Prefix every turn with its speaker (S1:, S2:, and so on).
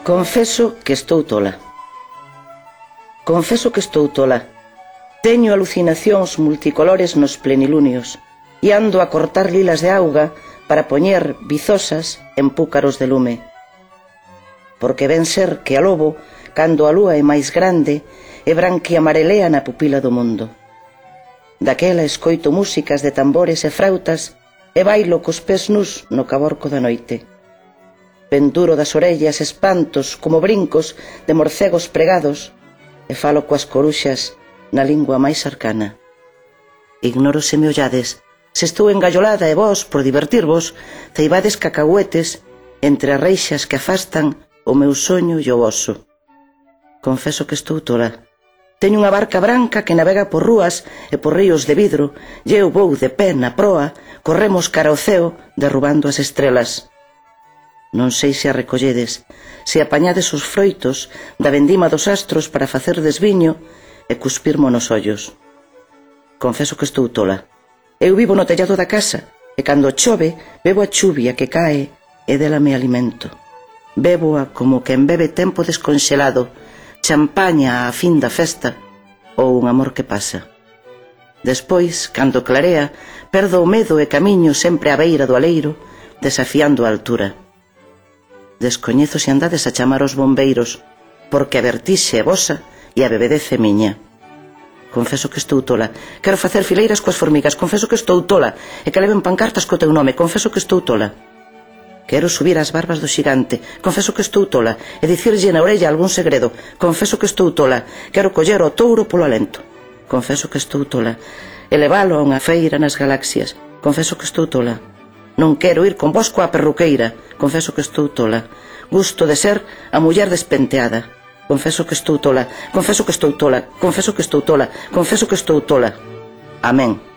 S1: Confeso que estou tola. Confeso que estou tola. Teño alucinacións multicolores nos plenilunios e ando a cortar lilas de auga para poñer bizosas en púcaros de lume. Porque ven ser que a lobo, cando a lúa é máis grande, e branquiamarelea na pupila do mundo. Daquela escoito músicas de tambores e frautas e bailo cos pés nus no caborco da noite. Penduro das orellas espantos como brincos de morcegos pregados e falo coas coruxas na lingua máis arcana. Ignoro se me ollades, se estou engallolada e vós, por divertirvos, ceibades cacahuetes entre as reixas que afastan o meu soño e o voso. Confeso que estou tola. Teño unha barca branca que navega por rúas e por ríos de vidro e eu vou de pé na proa, corremos cara ao ceo derrubando as estrelas. Non sei se a recolledes, se apañades os froitos da vendima dos astros para facerdes viño e cuspirmo nos ollos. Confeso que estou tola. Eu vivo no tellado da casa e cando chove bebo a chuvia que cae e dela me alimento. Béboa como quen bebe tempo desconxelado, champaña á fin da festa ou un amor que pasa. Despois, cando clarea, perdo o medo e camiño sempre á beira do aleiro, desafiando a altura. Descoñezo se andades a chamar os bombeiros, porque a vertixe é vosa e a bebedece miña. Confeso que estou tola. Quero facer fileiras coas formigas. Confeso que estou tola. E que leven pancartas co teu nome. Confeso que estou tola. Quero subir as barbas do xigante. Confeso que estou tola. E dicirlle na orella algún segredo. Confeso que estou tola. Quero coller o touro polo alento. Confeso que estou tola. E levalo a unha feira nas galaxias. Confeso que estou tola. Non quero ir con vos coa perruqueira. Confeso que estou tola. Gusto de ser a muller despenteada. Confeso que estou tola. Confeso que estou tola. Confeso que estou tola. Confeso que estou tola. Amén.